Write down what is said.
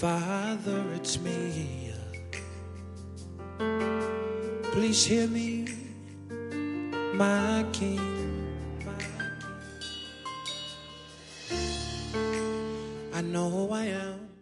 Father, it's me. Please hear me, my King. I know who I am.